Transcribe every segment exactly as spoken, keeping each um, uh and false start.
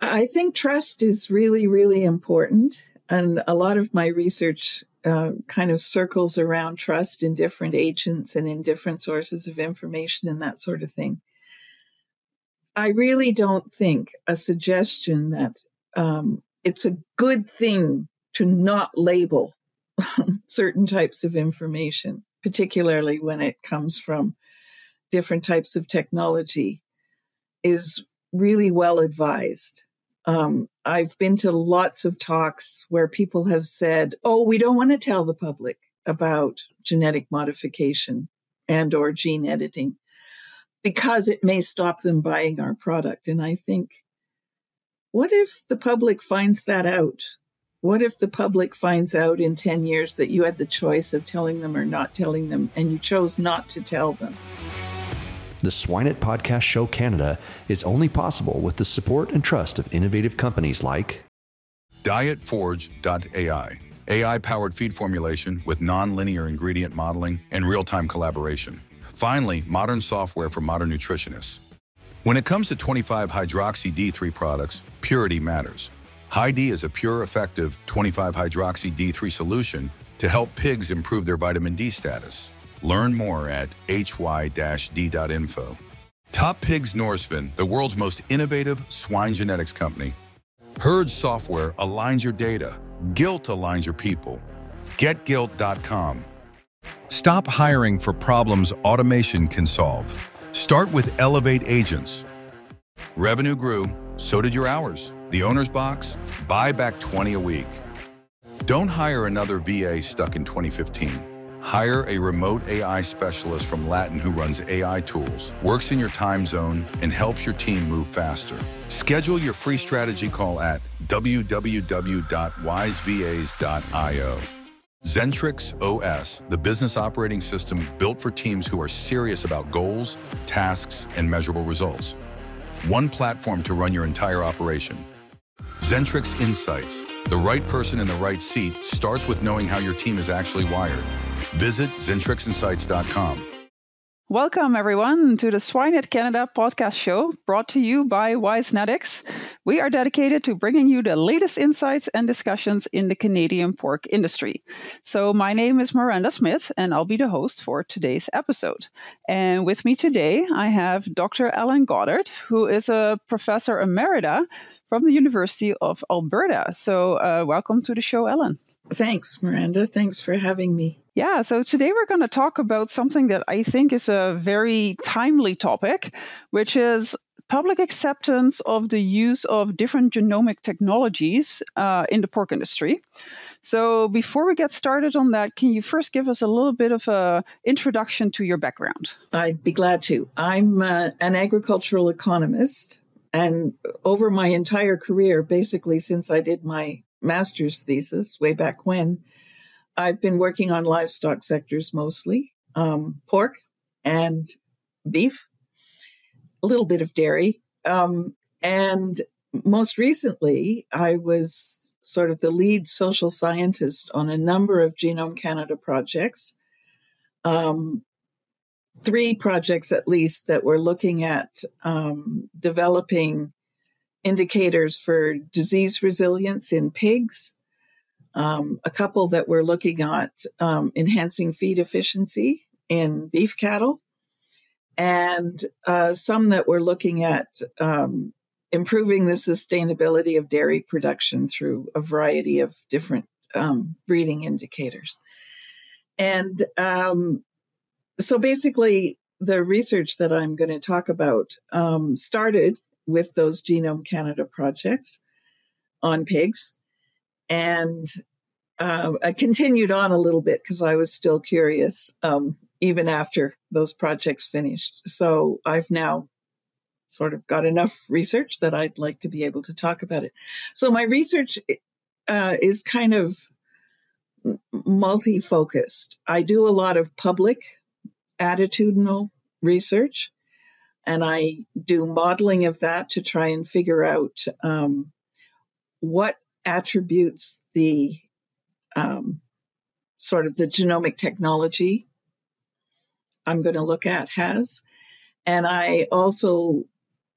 I think trust is really, really important. And a lot of my research uh, kind of circles around trust in different agents and in different sources of information and that sort of thing. I really don't think a suggestion that um, it's a good thing to not label certain types of information, particularly when it comes from different types of technology, is really well advised. Um, I've been to lots of talks where people have said, oh, we don't want to tell the public about genetic modification and or gene editing because it may stop them buying our product. And I think, what if the public finds that out? What if the public finds out in ten years that you had the choice of telling them or not telling them, and you chose not to tell them? The Swinet Podcast Show Canada is only possible with the support and trust of innovative companies like Diet Forge dot A I, A I-powered feed formulation with non-linear ingredient modeling and real-time collaboration. Finally, modern software for modern nutritionists. When it comes to twenty-five hydroxy D three products, purity matters. Hy-D is a pure, effective twenty-five hydroxy D three solution to help pigs improve their vitamin D status. Learn more at H Y D dot info. Top Pigs Norsvin, the world's most innovative swine genetics company. Herd software aligns your data. Gilt aligns your people. Get gilt dot com. Stop hiring for problems automation can solve. Start with Elevate Agents. Revenue grew, so did your hours. The owner's box, buy back twenty a week. Don't hire another V A stuck in twenty fifteen. Hire a remote A I specialist from Latin who runs A I tools, works in your time zone, and helps your team move faster. Schedule your free strategy call at w w w dot wise v a s dot i o. Zentrix O S, the business operating system built for teams who are serious about goals, tasks, and measurable results. One platform to run your entire operation. Zentrix Insights, the right person in the right seat, starts with knowing how your team is actually wired. Visit zentrix insights dot com. Welcome, everyone, to the Swinet Canada podcast show, brought to you by WiseNetics. We are dedicated to bringing you the latest insights and discussions in the Canadian pork industry. So my name is Miranda Smith, and I'll be the host for today's episode. And with me today, I have Doctor Ellen Goddard, who is a professor emerita from the University of Alberta. So uh, welcome to the show, Ellen. Thanks, Miranda. Thanks for having me. Yeah, so today we're going to talk about something that I think is a very timely topic, which is public acceptance of the use of different genomic technologies uh, in the pork industry. So before we get started on that, can you first give us a little bit of an introduction to your background? I'd be glad to. I'm uh, an agricultural economist, and over my entire career, basically since I did my master's thesis way back when, I've been working on livestock sectors mostly, um, pork and beef, a little bit of dairy. Um, and most recently, I was sort of the lead social scientist on a number of Genome Canada projects, um, three projects at least that were looking at um, developing indicators for disease resilience in pigs. Um, a couple that were looking at um, enhancing feed efficiency in beef cattle, and uh, some that were looking at um, improving the sustainability of dairy production through a variety of different um, breeding indicators. And um, so basically, the research that I'm going to talk about um, started with those Genome Canada projects on pigs. And uh, I continued on a little bit because I was still curious, um, even after those projects finished. So I've now sort of got enough research that I'd like to be able to talk about it. So my research uh, is kind of multi-focused. I do a lot of public attitudinal research, and I do modeling of that to try and figure out um, what attributes the um, sort of the genomic technology I'm going to look at has. And I also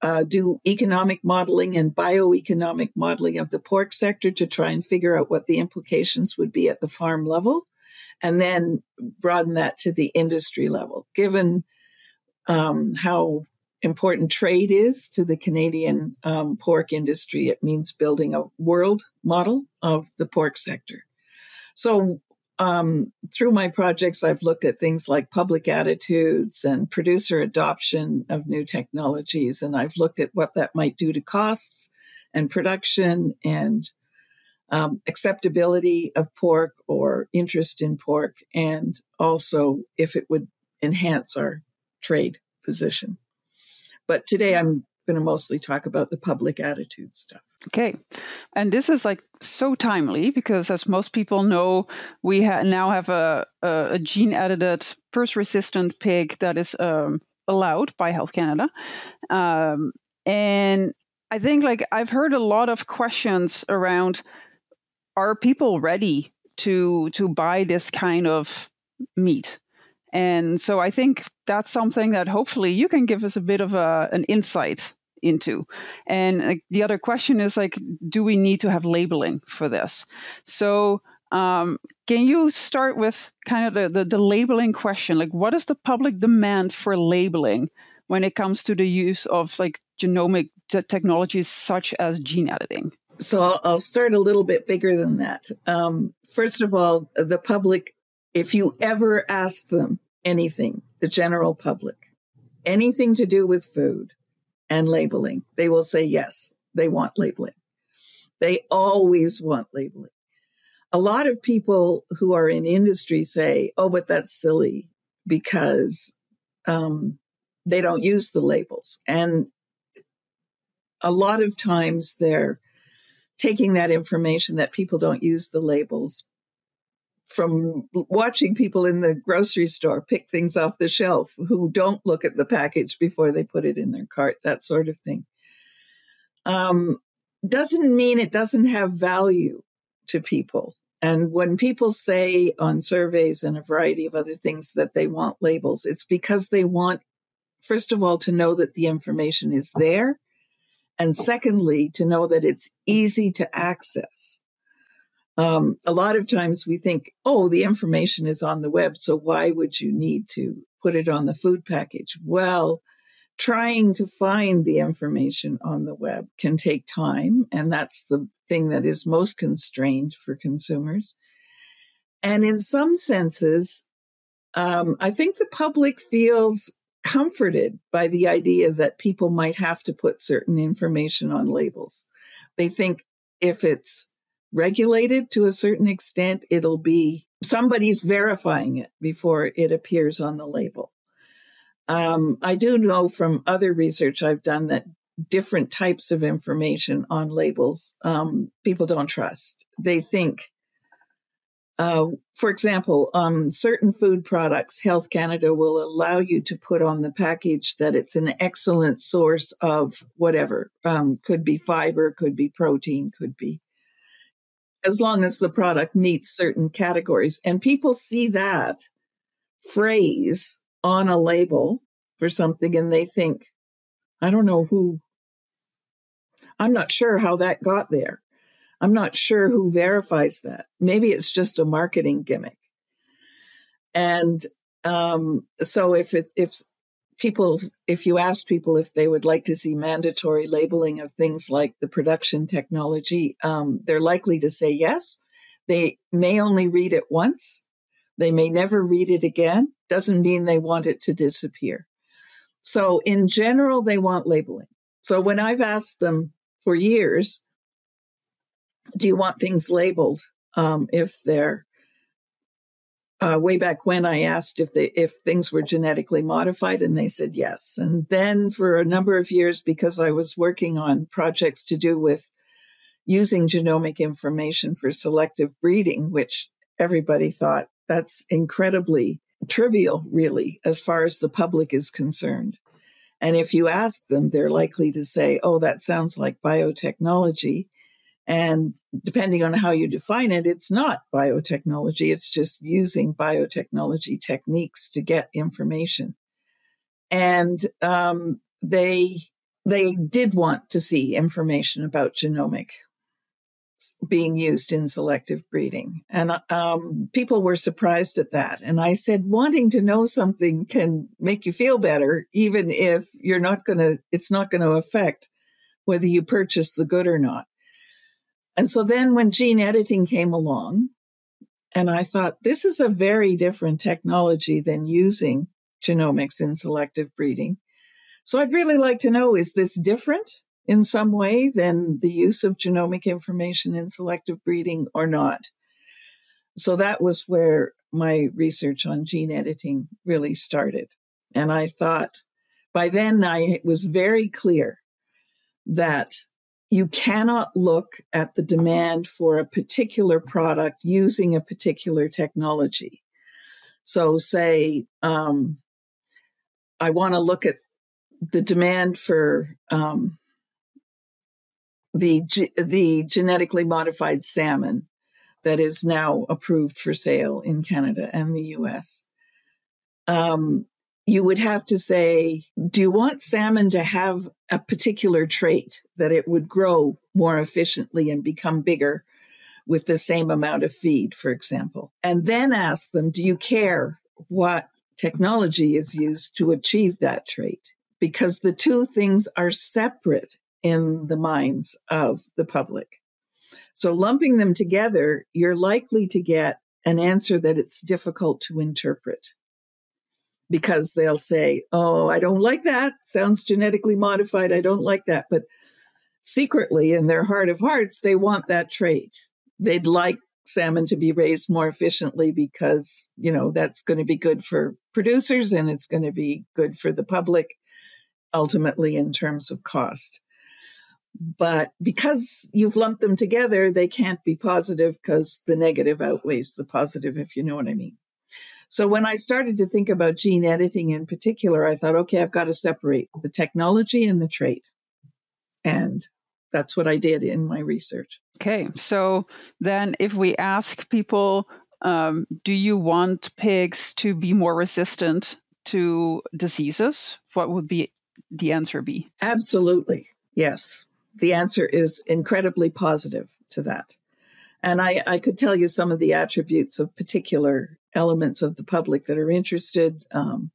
uh, do economic modeling and bioeconomic modeling of the pork sector to try and figure out what the implications would be at the farm level, and then broaden that to the industry level. Given um, how important trade is to the Canadian um, pork industry, it means building a world model of the pork sector. So um, through my projects, I've looked at things like public attitudes and producer adoption of new technologies, and I've looked at what that might do to costs and production and um, acceptability of pork or interest in pork, and also if it would enhance our trade position. But today I'm going to mostly talk about the public attitude stuff. Okay. And this is like so timely because, as most people know, we ha- now have a, a, a gene-edited, PRRS-resistant pig that is um, allowed by Health Canada. Um, and I think like I've heard a lot of questions around, are people ready to to buy this kind of meat? And so I think that's something that hopefully you can give us a bit of a, an insight into. And like, the other question is like, do we need to have labeling for this? So um, can you start with kind of the, the, the labeling question? Like, what is the public demand for labeling when it comes to the use of like genomic t- technologies such as gene editing? So I'll, I'll start a little bit bigger than that. Um, first of all, the public, if you ever ask them anything, the general public, anything to do with food and labeling, they will say yes, they want labeling. They always want labeling. A lot of people who are in industry say, oh, but that's silly because um, they don't use the labels. And a lot of times they're taking that information that people don't use the labels from watching people in the grocery store pick things off the shelf who don't look at the package before they put it in their cart, that sort of thing. Um, doesn't mean it doesn't have value to people. And when people say on surveys and a variety of other things that they want labels, it's because they want, first of all, to know that the information is there. And secondly, to know that it's easy to access. Um, a lot of times we think, oh, the information is on the web, so why would you need to put it on the food package? Well, trying to find the information on the web can take time, and that's the thing that is most constrained for consumers. And in some senses, um, I think the public feels comforted by the idea that people might have to put certain information on labels. They think if it's regulated to a certain extent, it'll be somebody's verifying it before it appears on the label. Um, I do know from other research I've done that different types of information on labels um, people don't trust. They think, uh, for example, on certain food products, Health Canada will allow you to put on the package that it's an excellent source of whatever. Um, could be fiber, could be protein, could be, as long as the product meets certain categories. And people see that phrase on a label for something and they think, I don't know who, I'm not sure how that got there. I'm not sure who verifies that. Maybe it's just a marketing gimmick. And um, so if it's, if people, if you ask people if they would like to see mandatory labeling of things like the production technology, um, they're likely to say yes. They may only read it once. They may never read it again. Doesn't mean they want it to disappear. So in general, they want labeling. So when I've asked them for years, do you want things labeled? Um, if they're Uh, way back when I asked if they if things were genetically modified, and they said yes. And then for a number of years, because I was working on projects to do with using genomic information for selective breeding, which everybody thought that's incredibly trivial, really, as far as the public is concerned. And if you ask them, they're likely to say, oh, that sounds like biotechnology. And depending on how you define it, it's not biotechnology. It's just using biotechnology techniques to get information. And um, they they did want to see information about genomic being used in selective breeding. And um, people were surprised at that. And I said, wanting to know something can make you feel better, even if you're not going to, it's not going to affect whether you purchase the good or not. And so then when gene editing came along, and I thought, this is a very different technology than using genomics in selective breeding. So I'd really like to know, is this different in some way than the use of genomic information in selective breeding or not? So that was where my research on gene editing really started. And I thought, by then I, it was very clear that you cannot look at the demand for a particular product using a particular technology. So say, um, I want to look at the demand for um, the the genetically modified salmon that is now approved for sale in Canada and the U S. Um, you would have to say, do you want salmon to have a particular trait that it would grow more efficiently and become bigger with the same amount of feed, for example? And then ask them, do you care what technology is used to achieve that trait? Because the two things are separate in the minds of the public. So lumping them together, you're likely to get an answer that it's difficult to interpret, because they'll say, oh, I don't like that. Sounds genetically modified. I don't like that. But secretly, in their heart of hearts, they want that trait. They'd like salmon to be raised more efficiently because, you know, that's going to be good for producers and it's going to be good for the public, ultimately in terms of cost. But because you've lumped them together, they can't be positive because the negative outweighs the positive, if you know what I mean. So when I started to think about gene editing in particular, I thought, okay, I've got to separate the technology and the trait. And that's what I did in my research. Okay, so then if we ask people, um, do you want pigs to be more resistant to diseases? What would be the answer be? Absolutely, yes. The answer is incredibly positive to that. And I, I could tell you some of the attributes of particular elements of the public that are interested. Um,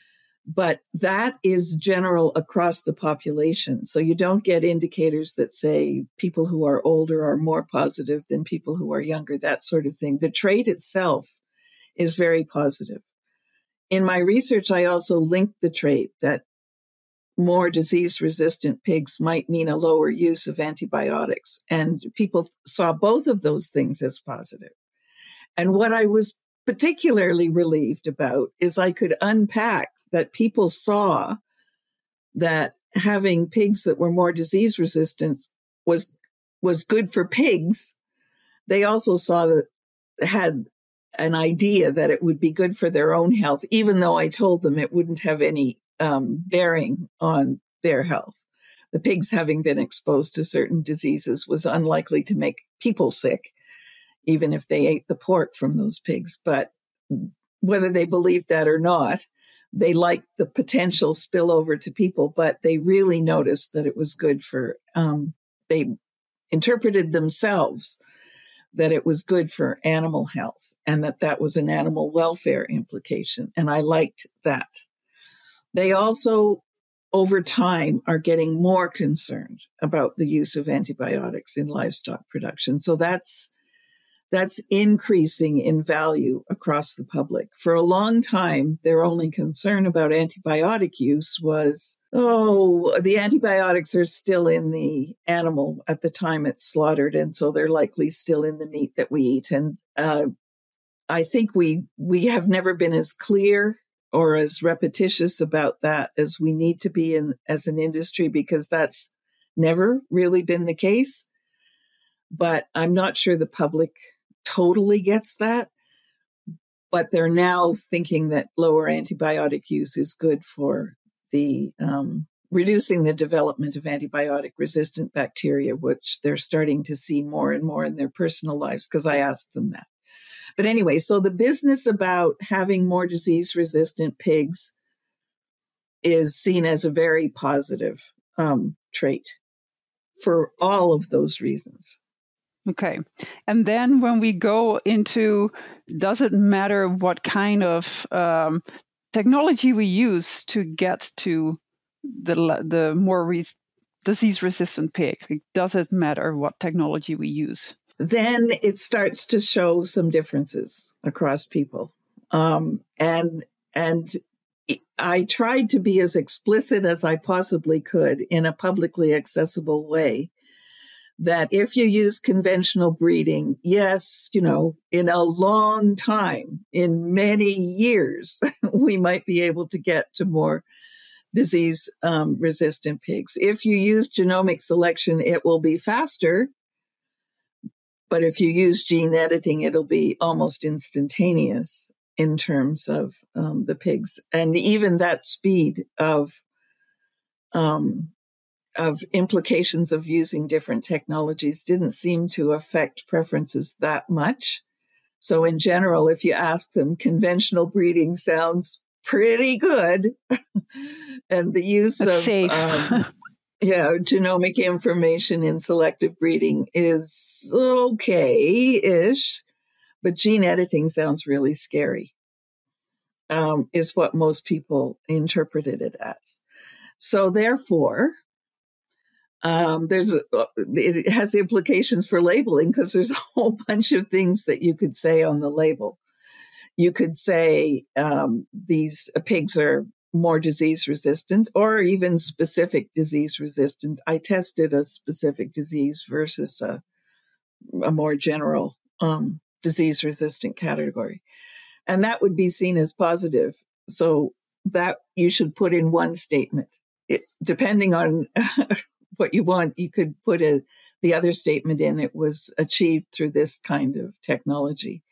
but that is general across the population. So you don't get indicators that say people who are older are more positive than people who are younger, that sort of thing. The trait itself is very positive. In my research, I also linked the trait that more disease-resistant pigs might mean a lower use of antibiotics. And people saw both of those things as positive. And what I was particularly relieved about is I could unpack that people saw that having pigs that were more disease-resistant was, was good for pigs. They also saw that had an idea that it would be good for their own health, even though I told them it wouldn't have any Um, bearing on their health. The pigs having been exposed to certain diseases was unlikely to make people sick, even if they ate the pork from those pigs. But whether they believed that or not, they liked the potential spillover to people, but they really noticed that it was good for, um, they interpreted themselves that it was good for animal health and that that was an animal welfare implication. And I liked that. They also, over time, are getting more concerned about the use of antibiotics in livestock production. So that's that's increasing in value across the public. For a long time, their only concern about antibiotic use was, oh, the antibiotics are still in the animal at the time it's slaughtered, and so they're likely still in the meat that we eat. And uh, I think we we have never been as clear or as repetitious about that as we need to be in as an industry, because that's never really been the case. But I'm not sure the public totally gets that. But they're now thinking that lower antibiotic use is good for the um, reducing the development of antibiotic-resistant bacteria, which they're starting to see more and more in their personal lives, because I asked them that. But anyway, so the business about having more disease-resistant pigs is seen as a very positive um, trait for all of those reasons. Okay. And then when we go into, does it matter what kind of um, technology we use to get to the the more res- disease-resistant pig? Like, does it matter what technology we use? Then it starts to show some differences across people. Um, and and I tried to be as explicit as I possibly could in a publicly accessible way, that if you use conventional breeding, yes, you know, in a long time, in many years, we might be able to get to more disease um, resistant pigs. If you use genomic selection, it will be faster. But if you use gene editing, it'll be almost instantaneous in terms of um, the pigs. And even that speed of um, of implications of using different technologies didn't seem to affect preferences that much. So in general, if you ask them, conventional breeding sounds pretty good. And the use That's of safe. um, yeah, genomic information in selective breeding is okay-ish, but gene editing sounds really scary, um, is what most people interpreted it as. So therefore, Um, there's a, it has implications for labeling, because there's a whole bunch of things that you could say on the label. You could say um, these pigs are more disease resistant, or even specific disease resistant. I tested a specific disease versus a, a more general um, disease resistant category, and that would be seen as positive. So that you should put in one statement. It, depending on what you want, you could put a, the other statement in. It was achieved through this kind of technology.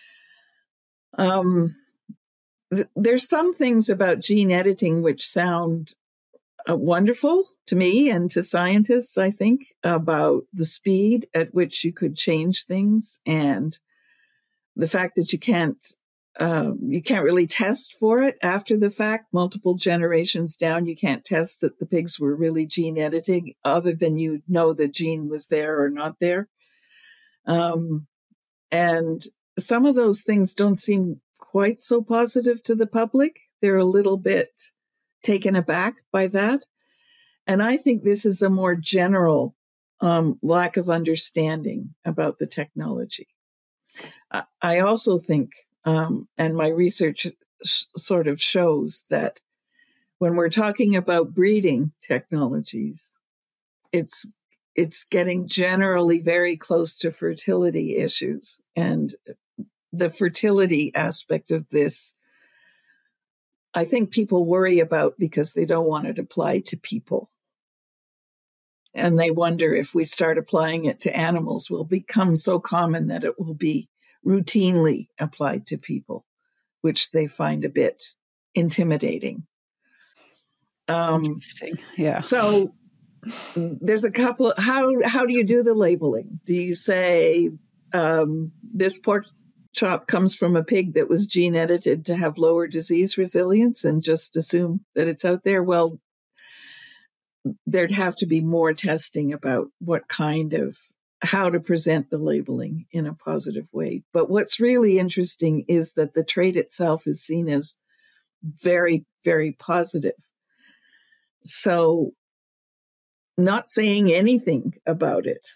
Um, th- there's some things about gene editing which sound uh, wonderful to me and to scientists, I think, about the speed at which you could change things, and the fact that you can't Uh, you can't really test for it after the fact. Multiple generations down, you can't test that the pigs were really gene editing, other than you know the gene was there or not there. Um, and some of those things don't seem quite so positive to the public. They're a little bit taken aback by that. And I think this is a more general um, lack of understanding about the technology. I, I also think Um, and my research sh- sort of shows that when we're talking about breeding technologies, it's it's getting generally very close to fertility issues. And the fertility aspect of this, I think people worry about because they don't want it applied to people. And they wonder, if we start applying it to animals, will become so common that it will be routinely applied to people, which they find a bit intimidating. Um, Interesting. Yeah. So there's a couple. How how do you do the labeling? Do you say um, this pork chop comes from a pig that was gene edited to have lower disease resilience, and just assume that it's out there? Well, there'd have to be more testing about what kind of how to present the labeling in a positive way. But what's really interesting is that the trait itself is seen as very, very positive. So not saying anything about it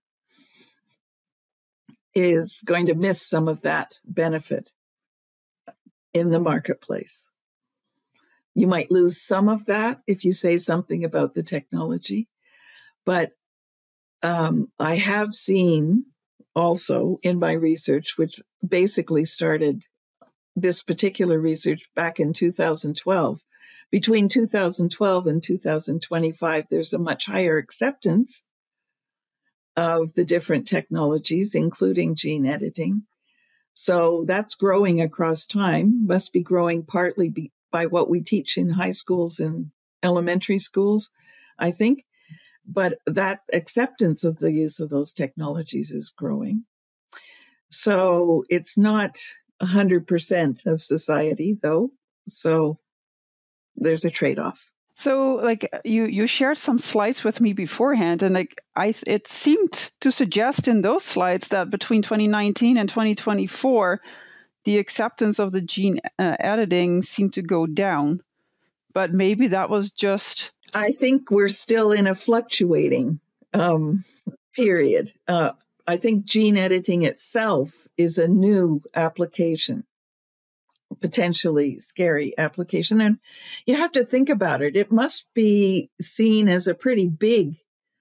is going to miss some of that benefit in the marketplace. You might lose some of that if you say something about the technology, but Um, I have seen also in my research, which basically started this particular research back in two thousand twelve. Between two thousand twelve and two thousand twenty-five, there's a much higher acceptance of the different technologies, including gene editing. So that's growing across time, must be growing partly be, by what we teach in high schools and elementary schools, I think. But that acceptance of the use of those technologies is growing. So it's not one hundred percent of society, though. So there's a trade-off. So, like you, you shared some slides with me beforehand, and like I, it seemed to suggest in those slides that between twenty nineteen and twenty twenty-four, the acceptance of the gene uh, editing seemed to go down. But maybe that was just. I think we're still in a fluctuating um, period. Uh, I think gene editing itself is a new application. Potentially scary application. And you have to think about it. It must be seen as a pretty big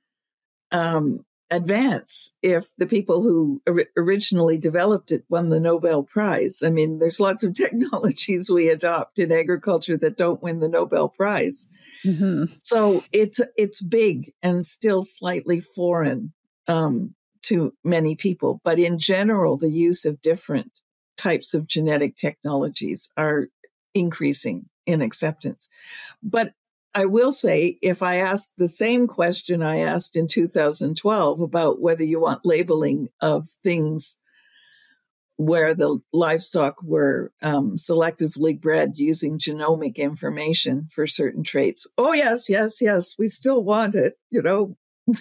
um, advance if the people who or- originally developed it won the Nobel Prize. I mean, there's lots of technologies we adopt in agriculture that don't win the Nobel Prize. Mm-hmm. So it's it's big and still slightly foreign um, to many people. But in general, the use of different types of genetic technologies are increasing in acceptance. But I will say, if I ask the same question I asked in two thousand twelve about whether you want labeling of things where the livestock were um, selectively bred using genomic information for certain traits, oh, yes, yes, yes, we still want it, you know,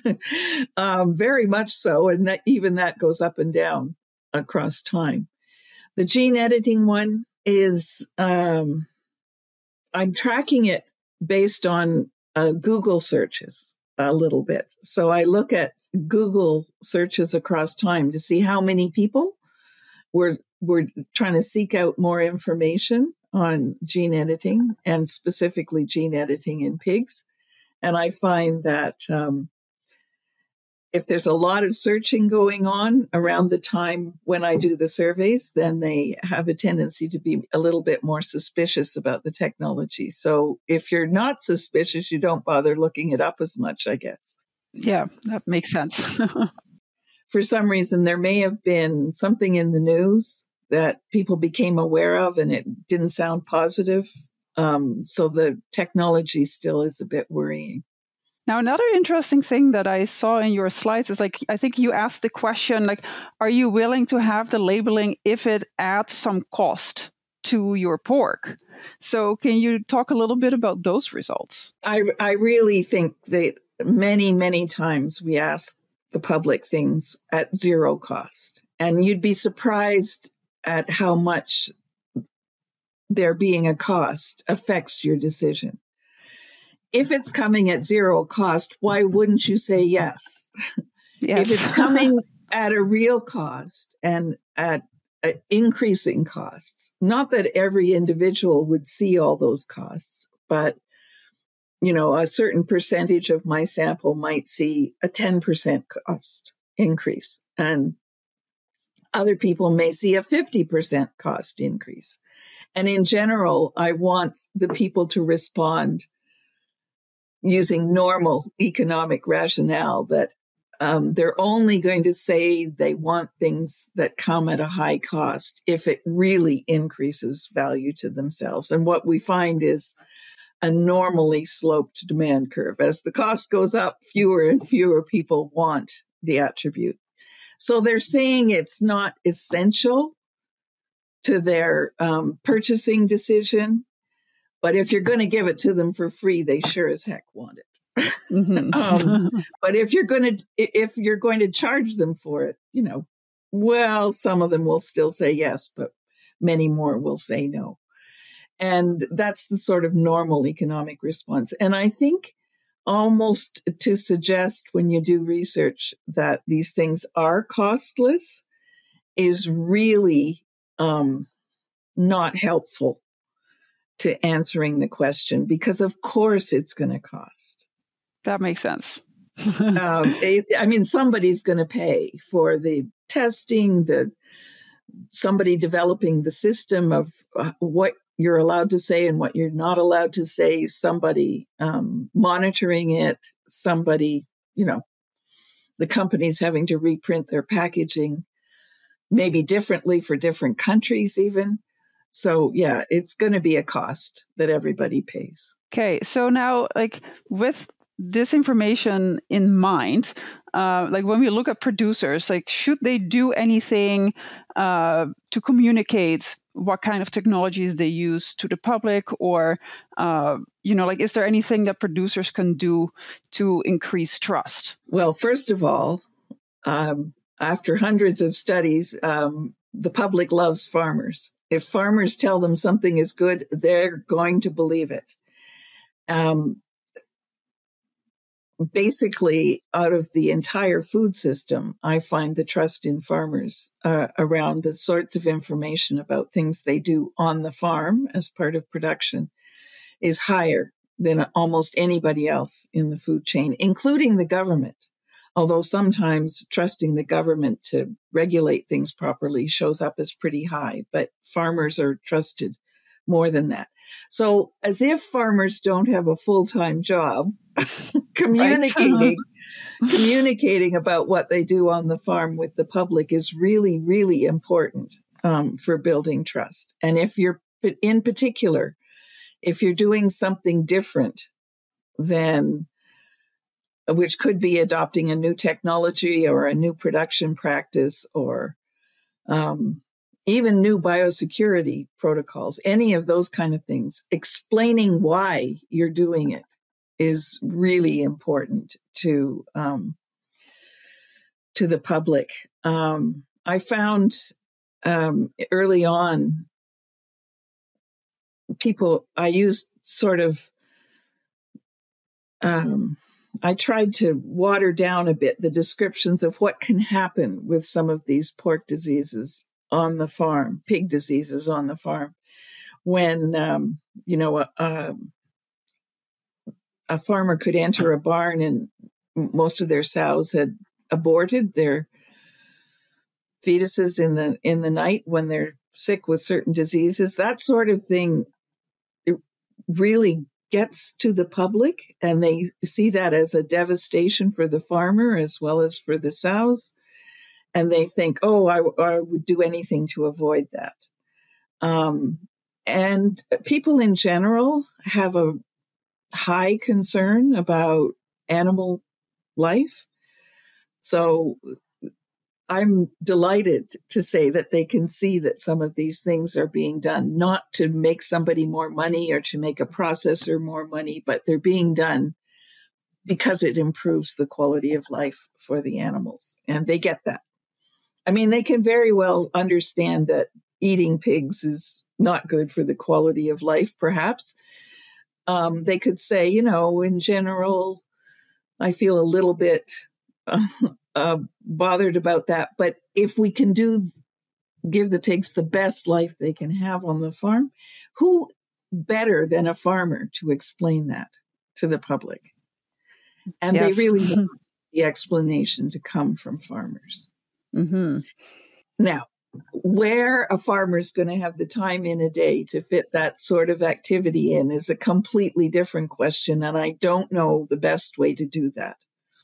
um, very much so. And that, even that goes up and down across time. The gene editing one is, um, I'm tracking it based on uh, Google searches a little bit. So I look at Google searches across time to see how many people were, were trying to seek out more information on gene editing and specifically gene editing in pigs. And I find that um, if there's a lot of searching going on around the time when I do the surveys, then they have a tendency to be a little bit more suspicious about the technology. So if you're not suspicious, you don't bother looking it up as much, I guess. Yeah, that makes sense. For some reason, there may have been something in the news that people became aware of and it didn't sound positive. Um, so the technology still is a bit worrying. Now, another interesting thing that I saw in your slides is like, I think you asked the question, like, are you willing to have the labeling if it adds some cost to your pork? So can you talk a little bit about those results? I, I really think that many, many times we ask the public things at zero cost. And you'd be surprised at how much there being a cost affects your decision. If it's coming at zero cost, why wouldn't you say yes? Yes. If it's coming at a real cost and at uh, increasing costs, not that every individual would see all those costs, but you know, a certain percentage of my sample might see a ten percent cost increase, and other people may see a fifty percent cost increase. And in general, I want the people to respond using normal economic rationale, that um, they're only going to say they want things that come at a high cost if it really increases value to themselves. And what we find is a normally sloped demand curve. As the cost goes up, fewer and fewer people want the attribute. So they're saying it's not essential to their um, purchasing decision. But if you're going to give it to them for free, they sure as heck want it. Mm-hmm. um, but if you're going to if you're going to charge them for it, you know, well, some of them will still say yes, but many more will say no. And that's the sort of normal economic response. And I think almost to suggest when you do research that these things are costless is really um, not helpful to answering the question, because of course it's going to cost. That makes sense. um, it, I mean, somebody's going to pay for the testing, the somebody developing the system of uh, what you're allowed to say and what you're not allowed to say, somebody um, monitoring it, somebody, you know, the companies having to reprint their packaging, maybe differently for different countries even. So, yeah, it's going to be a cost that everybody pays. Okay, so now, like, with this information in mind, uh, like when we look at producers, like, should they do anything uh, to communicate what kind of technologies they use to the public, or uh, you know, like, is there anything that producers can do to increase trust? Well, first of all, um, after hundreds of studies, um, the public loves farmers. If farmers tell them something is good, they're going to believe it. Um, basically, out of the entire food system, I find the trust in farmers uh, around the sorts of information about things they do on the farm as part of production is higher than almost anybody else in the food chain, including the government. Although sometimes trusting the government to regulate things properly shows up as pretty high, but farmers are trusted more than that. So as if farmers don't have a full-time job communicating, communicating about what they do on the farm with the public is really, really important um, for building trust. And if you're, in particular, if you're doing something different than, which could be adopting a new technology or a new production practice, or um, even new biosecurity protocols, any of those kind of things, explaining why you're doing it is really important to um, to the public. Um, I found um, early on, people, I used sort of, um, I tried to water down a bit the descriptions of what can happen with some of these pork diseases on the farm, pig diseases on the farm, when, um, you know, a, a, a farmer could enter a barn and most of their sows had aborted their fetuses in the in the night when they're sick with certain diseases. That sort of thing, it really gets to the public, and they see that as a devastation for the farmer as well as for the sows. And they think, oh, I, I would do anything to avoid that. Um, and people in general have a high concern about animal life. So I'm delighted to say that they can see that some of these things are being done, not to make somebody more money or to make a processor more money, but they're being done because it improves the quality of life for the animals. And they get that. I mean, they can very well understand that eating pigs is not good for the quality of life, perhaps. Um, they could say, you know, in general, I feel a little bit uh, uh, bothered about that. But if we can do, give the pigs the best life they can have on the farm, who better than a farmer to explain that to the public? And yes. They really want the explanation to come from farmers. Mm-hmm. Now, where a farmer is going to have the time in a day to fit that sort of activity in is a completely different question, and I don't know the best way to do that.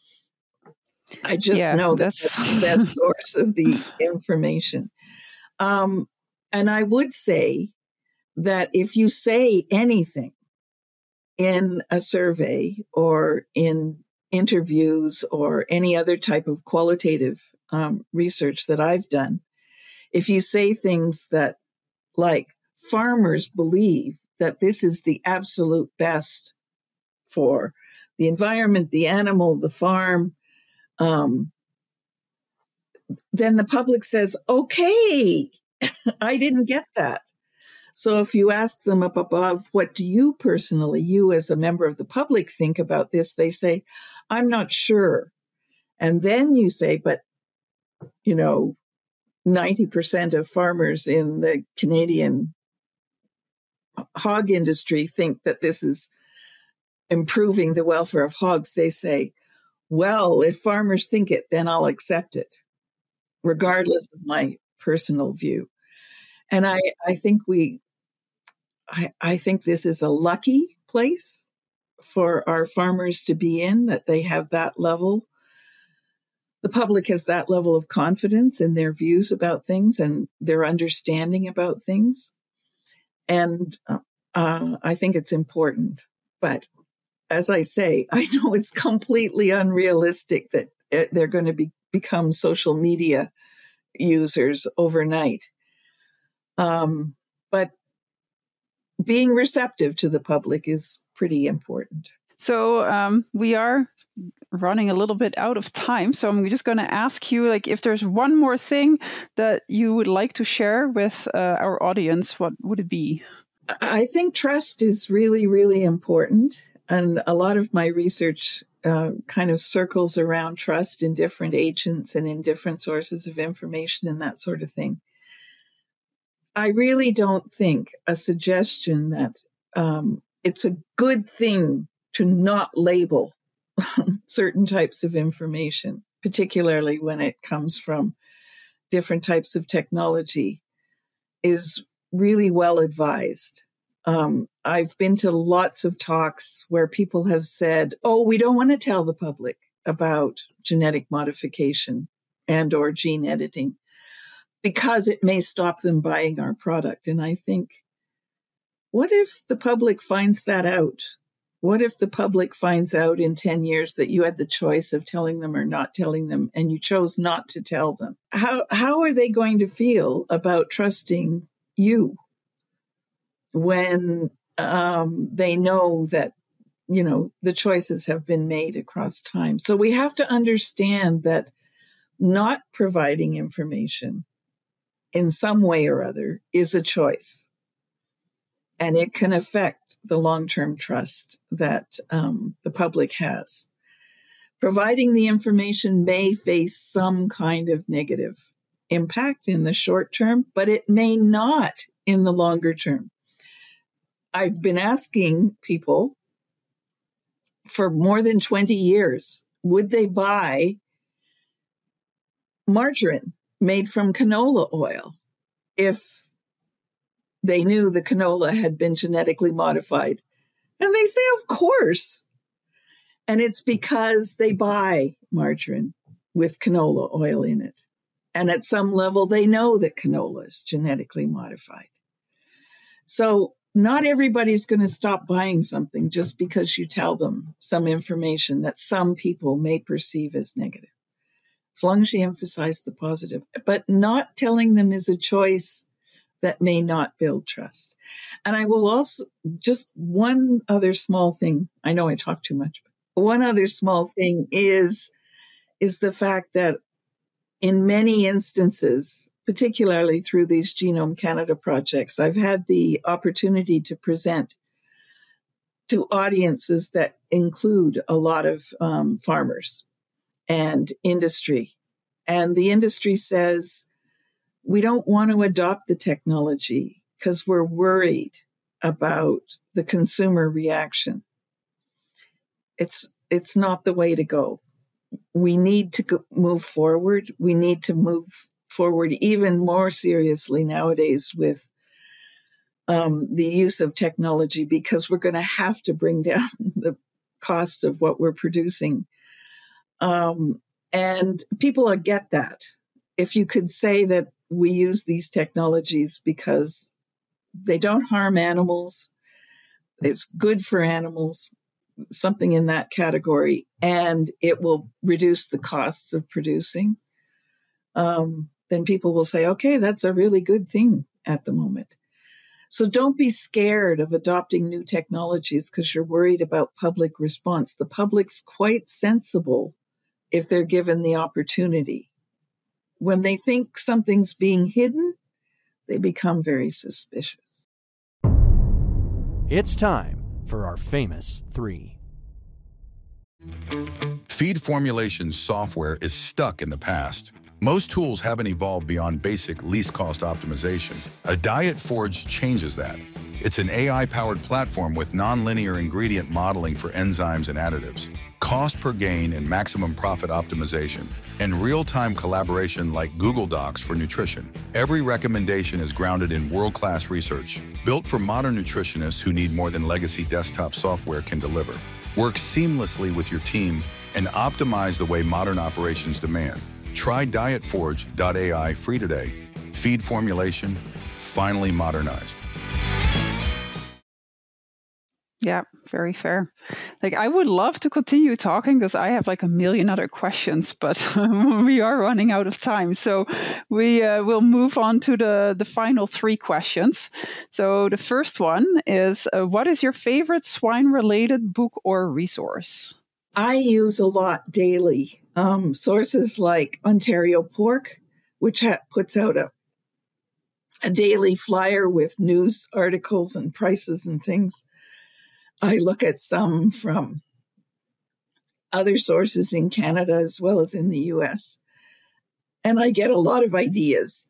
I just yeah, know that that's, that's the best source of the information. Um, and I would say that if you say anything in a survey or in interviews or any other type of qualitative um, research that I've done, if you say things that, like, farmers believe that this is the absolute best for the environment, the animal, the farm, um, then the public says, okay, I didn't get that. So if you ask them up above, what do you personally, you as a member of the public, think about this? They say, I'm not sure. And then you say, but, you know, ninety percent of farmers in the Canadian hog industry think that this is improving the welfare of hogs. They say, well, if farmers think it, then I'll accept it, regardless of my personal view. And I, I think we, I, I think this is a lucky place for our farmers to be in, that they have that level. The public has that level of confidence in their views about things and their understanding about things. And uh, I think it's important. But as I say, I know it's completely unrealistic that they're going to be, become social media users overnight. Um, but being receptive to the public is pretty important. So um, we are running a little bit out of time. So I'm just going to ask you, like, if there's one more thing that you would like to share with uh, our audience, what would it be? I think trust is really, really important. And a lot of my research uh, kind of circles around trust in different agents and in different sources of information and that sort of thing. I really don't think a suggestion that um, it's a good thing to not label certain types of information, particularly when it comes from different types of technology, is really well advised. Um, I've been to lots of talks where people have said, oh, we don't want to tell the public about genetic modification and or gene editing because it may stop them buying our product. And I think, what if the public finds that out? What if the public finds out in ten years that you had the choice of telling them or not telling them, and you chose not to tell them? How, how are they going to feel about trusting you when um, they know that, you know, the choices have been made across time? So we have to understand that not providing information in some way or other is a choice. And it can affect the long-term trust that um, the public has. Providing the information may face some kind of negative impact in the short term, but it may not in the longer term. I've been asking people for more than twenty years, would they buy margarine made from canola oil if they knew the canola had been genetically modified? And they say, of course. And it's because they buy margarine with canola oil in it. And at some level, they know that canola is genetically modified. So not everybody's going to stop buying something just because you tell them some information that some people may perceive as negative, as long as you emphasize the positive. But not telling them is a choice that may not build trust. And I will also, just one other small thing, I know I talk too much, but one other small thing is, is the fact that in many instances, particularly through these Genome Canada projects, I've had the opportunity to present to audiences that include a lot of um, farmers and industry. And the industry says, we don't want to adopt the technology because we're worried about the consumer reaction. It's, it's not the way to go. We need to go, move forward. We need to move forward even more seriously nowadays with um, the use of technology, because we're going to have to bring down the costs of what we're producing. Um, and people get that. If you could say that we use these technologies because they don't harm animals, it's good for animals, something in that category, and it will reduce the costs of producing, um, then people will say, okay, that's a really good thing at the moment. So don't be scared of adopting new technologies because you're worried about public response. The public's quite sensible if they're given the opportunity. When they think something's being hidden, they become very suspicious. It's time for our famous three. Feed formulation software is stuck in the past. Most tools haven't evolved beyond basic least cost optimization. A Diet Forge changes that. It's an A I-powered platform with nonlinear ingredient modeling for enzymes and additives, cost per gain and maximum profit optimization, and real-time collaboration like Google Docs for nutrition. Every recommendation is grounded in world-class research, built for modern nutritionists who need more than legacy desktop software can deliver. Work seamlessly with your team and optimize the way modern operations demand. Try diet forge dot A I free today. Feed formulation, finally modernized. Yeah, very fair. Like, I would love to continue talking because I have like a million other questions, but we are running out of time. So we uh, will move on to the, the final three questions. So the first one is, uh, what is your favorite swine-related book or resource? I use a lot daily. Um, sources like Ontario Pork, which ha- puts out a, a daily flyer with news articles and prices and things. I look at some from other sources in Canada as well as in the U S, and I get a lot of ideas.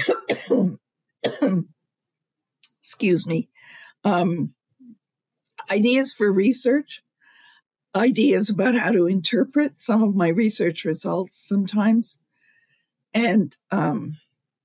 Excuse me. Um, ideas for research, ideas about how to interpret some of my research results sometimes. And um,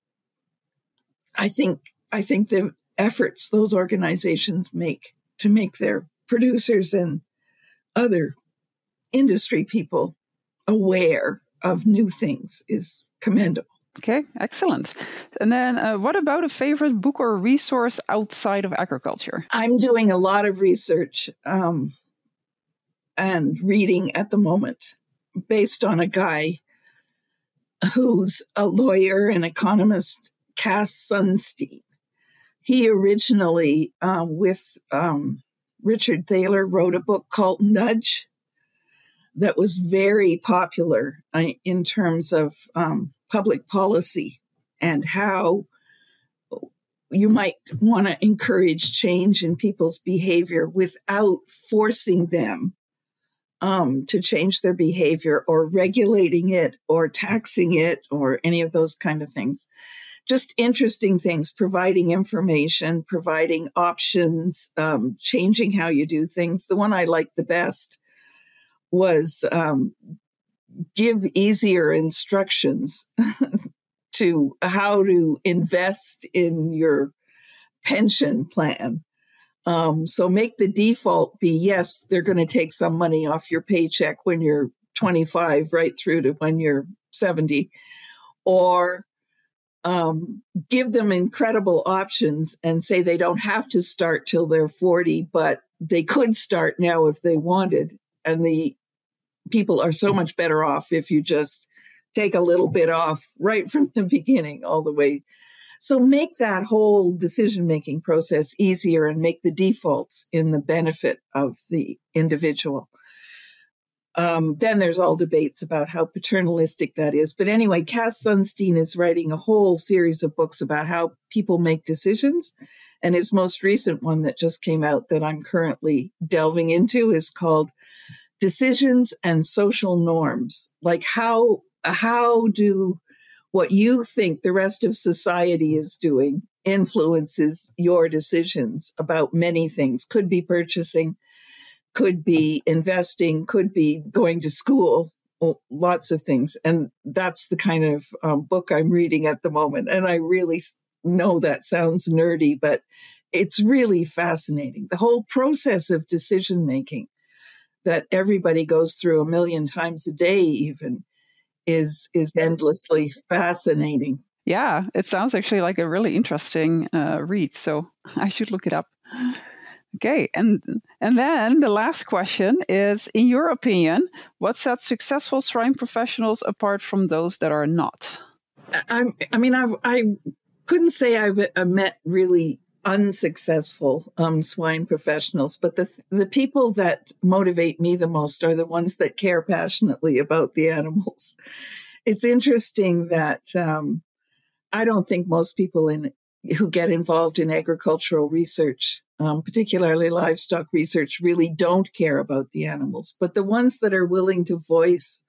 I think I think the efforts those organizations make to make their producers and other industry people aware of new things is commendable. Okay, excellent. And then uh, what about a favorite book or resource outside of agriculture? I'm doing a lot of research um, and reading at the moment based on a guy who's a lawyer and economist, Cass Sunstein. He originally, um, with um, Richard Thaler, wrote a book called Nudge that was very popular uh, in terms of um, public policy and how you might want to encourage change in people's behavior without forcing them um, to change their behavior or regulating it or taxing it or any of those kind of things. Just interesting things, providing information, providing options, um, changing how you do things. The one I liked the best was um, give easier instructions to how to invest in your pension plan. Um, so make the default be, yes, they're going to take some money off your paycheck when you're twenty-five right through to when you're seventy, or Um, give them incredible options and say they don't have to start till they're forty, but they could start now if they wanted. And the people are so much better off if you just take a little bit off right from the beginning all the way. So make that whole decision-making process easier and make the defaults in the benefit of the individual. Um, then there's all debates about how paternalistic that is. But anyway, Cass Sunstein is writing a whole series of books about how people make decisions. And his most recent one that just came out that I'm currently delving into is called Decisions and Social Norms. Like how, how do what you think the rest of society is doing influences your decisions about many things. Could be purchasing, could be investing, could be going to school, lots of things. And that's the kind of um, book I'm reading at the moment. And I really know that sounds nerdy, but it's really fascinating. The whole process of decision-making that everybody goes through a million times a day even is, is endlessly fascinating. Yeah, it sounds actually like a really interesting uh, read. So I should look it up. Okay, and and then the last question is, in your opinion, what sets successful swine professionals apart from those that are not? I, I mean, I, I couldn't say I've met really unsuccessful um, swine professionals, but the the people that motivate me the most are the ones that care passionately about the animals. It's interesting that um, I don't think most people in who get involved in agricultural research, um, particularly livestock research, really don't care about the animals. But the ones that are willing to voice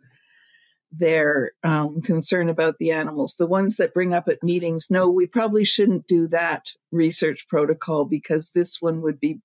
their um, concern about the animals, the ones that bring up at meetings, no, we probably shouldn't do that research protocol because this one would be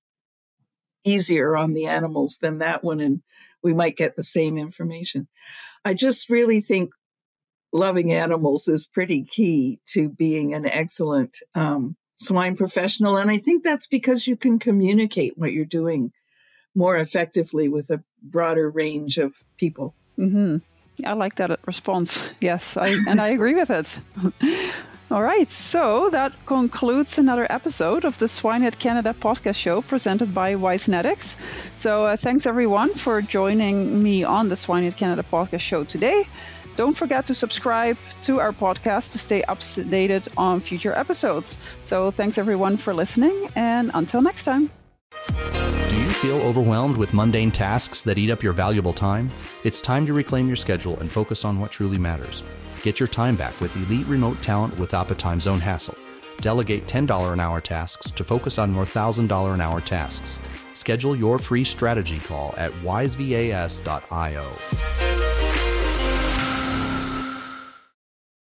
easier on the animals than that one, and we might get the same information. I just really think loving animals is pretty key to being an excellent um, swine professional. And I think that's because you can communicate what you're doing more effectively with a broader range of people. Mm-hmm. I like that response. Yes, I, and I agree with it. All right, so that concludes another episode of the Swinehead Canada podcast show presented by WiseNetics. So uh, thanks everyone for joining me on the Swinehead Canada podcast show today. Don't forget to subscribe to our podcast to stay updated on future episodes. So thanks everyone for listening, and until next time. Do you feel overwhelmed with mundane tasks that eat up your valuable time? It's time to reclaim your schedule and focus on what truly matters. Get your time back with elite remote talent without a time zone hassle. Delegate ten dollars an hour tasks to focus on more one thousand dollars an hour tasks. Schedule your free strategy call at wise vas dot io.